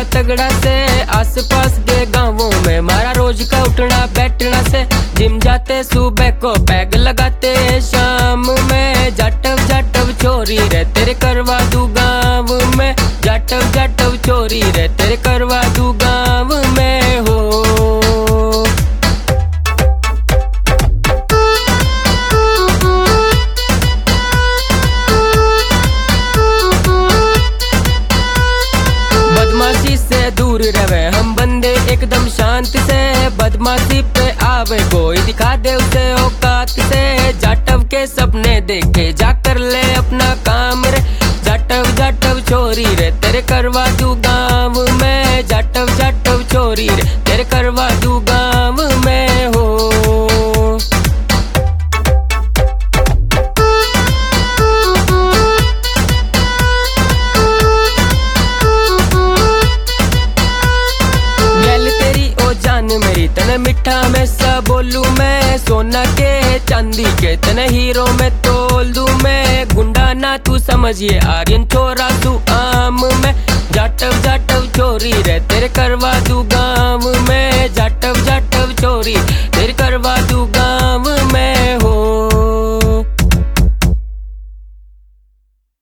तगड़ा से आस पास के गांवों में मारा रोज का उठना बैठना से। जिम जाते सुबह को पैग लगाते शाम में। जाटव जाटव छोरी रे तेरे करवा दूं गाँव में। जाटव जाटव छोरी रे तेरे करवा दूं गाँव में हो। बदमाशी से दूर रहे हम बंदे एकदम शांत से। बदमाशी पे आवे कोई दिखा दे उसे औकात से। जाटव के सपने देखे जा कर ले अपना काम रे। जाटव जाटव छोरी रे तेरे करवा दूं गाँव में। जाटव जाटव छोरी रे तेरे करवा दूं गाँव में हो। मेरी तने मिठा में सब बोलूं मैं। सोना के चांदी के तने हीरो में तोल दूं मैं। गुंडा ना तू समझिए आर्यन छोरा तू आम में। जाटव जाटव छोरी रे तेरे करवा दूं गाँव में। जाटव जाटव छोरी